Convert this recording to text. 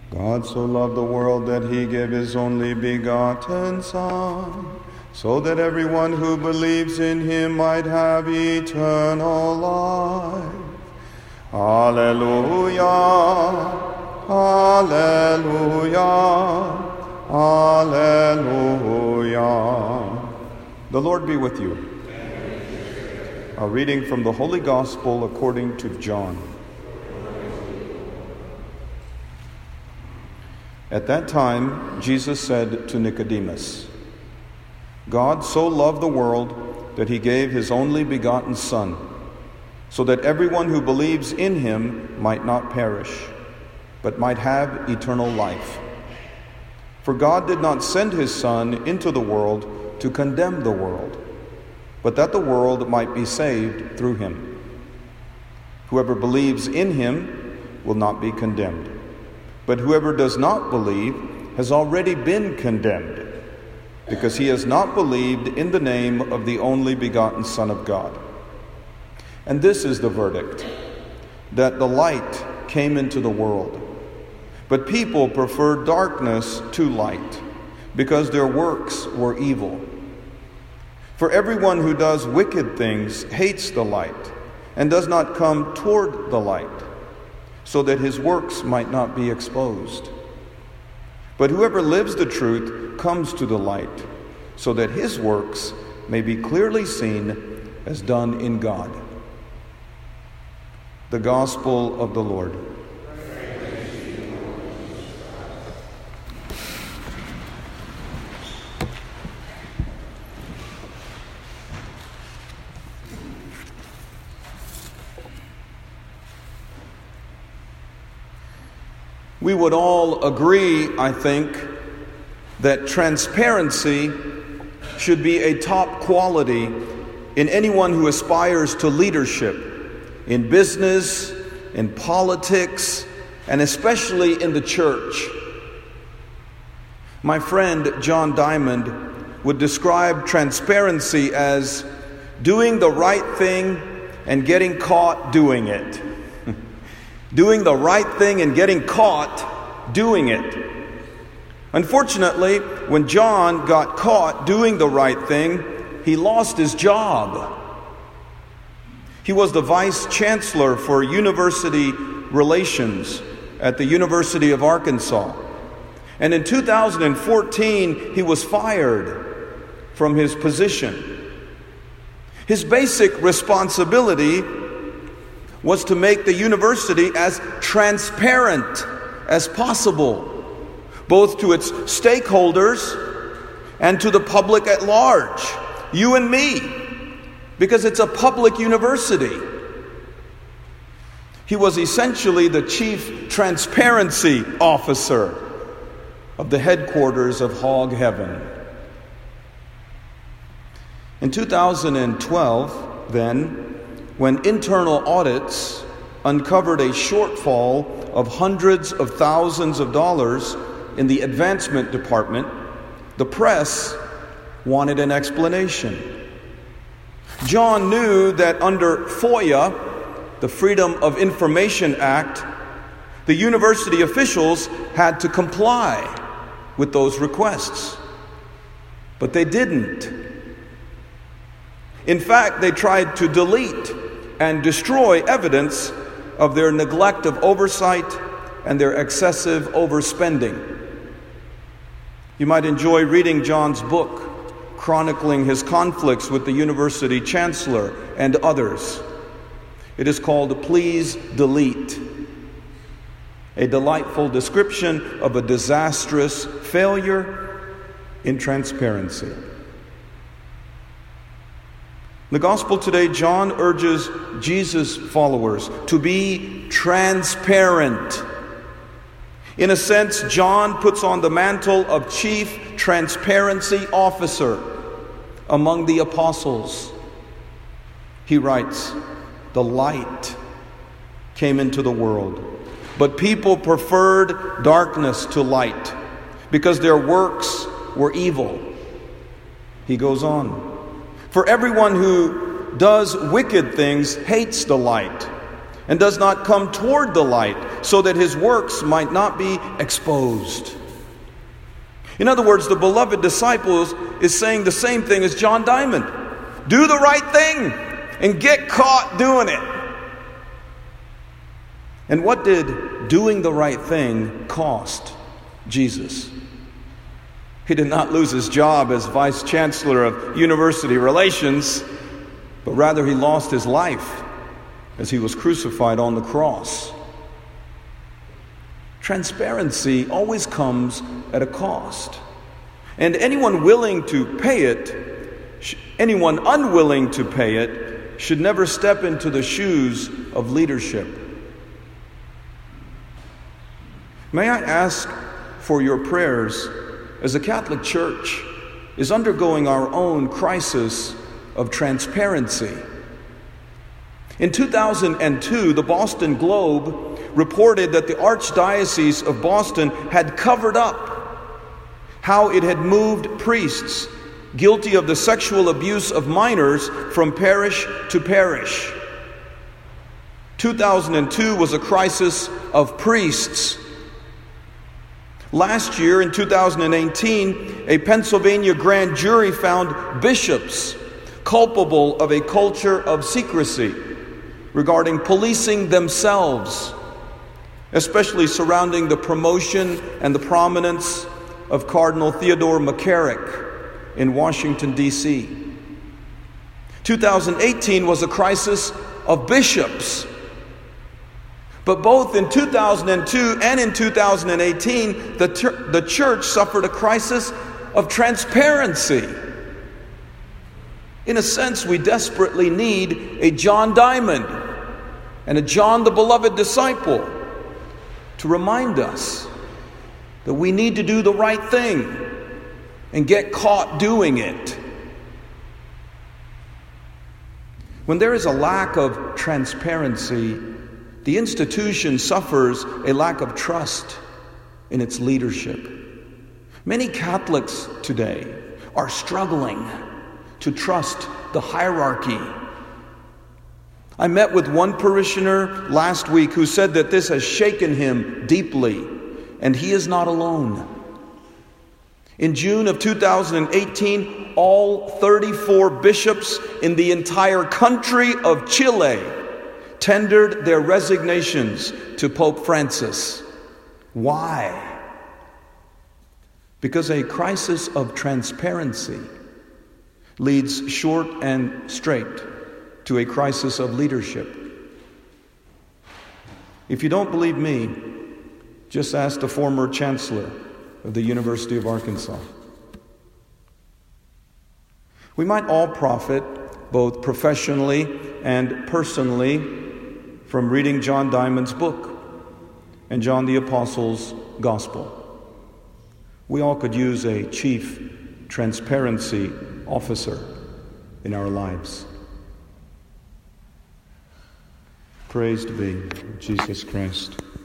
God so loved the world that he gave his only begotten Son, so that everyone who believes in him might have eternal life. Alleluia, alleluia, alleluia. The Lord be with you. A reading from the Holy Gospel according to John. At that time, Jesus said to Nicodemus, God so loved the world that he gave his only begotten Son, so that everyone who believes in him might not perish, but might have eternal life. For God did not send his Son into the world to condemn the world, but that the world might be saved through him. Whoever believes in him will not be condemned. But whoever does not believe has already been condemned, because he has not believed in the name of the only begotten Son of God. And this is the verdict, that the light came into the world, but people preferred darkness to light, because their works were evil. For everyone who does wicked things hates the light, and does not come toward the light, so that his works might not be exposed. But whoever lives the truth comes to the light, so that his works may be clearly seen as done in God. The Gospel of the Lord. We would all agree, I think, that transparency should be a top quality in anyone who aspires to leadership, in business, in politics, and especially in the church. My friend John Diamond would describe transparency as doing the right thing and getting caught doing it. Doing the right thing and getting caught doing it. Unfortunately, when John got caught doing the right thing, he lost his job. He was the vice chancellor for university relations at the University of Arkansas. And in 2014, he was fired from his position. His basic responsibility was to make the university as transparent as possible, both to its stakeholders and to the public at large, you and me, because it's a public university. He was essentially the chief transparency officer of the headquarters of Hog Heaven. In 2012, then, when internal audits uncovered a shortfall of hundreds of thousands of dollars in the advancement department, the press wanted an explanation. John knew that under FOIA, the Freedom of Information Act, the university officials had to comply with those requests. But they didn't. In fact, they tried to delete and destroy evidence of their neglect of oversight and their excessive overspending. You might enjoy reading John's book, chronicling his conflicts with the university chancellor and others. It is called Please Delete, a delightful description of a disastrous failure in transparency. The gospel today, John urges Jesus' followers to be transparent. In a sense, John puts on the mantle of chief transparency officer among the apostles. He writes, "The light came into the world, but people preferred darkness to light because their works were evil." He goes on, "For everyone who does wicked things hates the light and does not come toward the light, so that his works might not be exposed. In other words, the beloved disciples is saying the same thing as John Diamond. Do the right thing and get caught doing it. And what did doing the right thing cost Jesus? He did not lose his job as Vice Chancellor of University Relations, but rather he lost his life as he was crucified on the cross. Transparency always comes at a cost. And anyone unwilling to pay it should never step into the shoes of leadership. May I ask for your prayers as the Catholic Church is undergoing our own crisis of transparency. In 2002, the Boston Globe reported that the Archdiocese of Boston had covered up how it had moved priests guilty of the sexual abuse of minors from parish to parish. 2002 was a crisis of priests. Last year, in 2018, a Pennsylvania grand jury found bishops culpable of a culture of secrecy regarding policing themselves, especially surrounding the promotion and the prominence of Cardinal Theodore McCarrick in Washington, D.C. 2018 was a crisis of bishops. But both in 2002 and in 2018, the church suffered a crisis of transparency. In a sense, we desperately need a John Diamond and a John the Beloved Disciple to remind us that we need to do the right thing and get caught doing it. When there is a lack of transparency, the institution suffers a lack of trust in its leadership. Many Catholics today are struggling to trust the hierarchy. I met with one parishioner last week who said that this has shaken him deeply, and he is not alone. In June of 2018, all 34 bishops in the entire country of Chile tendered their resignations to Pope Francis. Why? Because a crisis of transparency leads short and straight to a crisis of leadership. If you don't believe me, just ask the former chancellor of the University of Arkansas. We might all profit, both professionally and personally, from reading John Diamond's book and John the Apostle's Gospel. We all could use a chief transparency officer in our lives. Praised be Jesus Christ.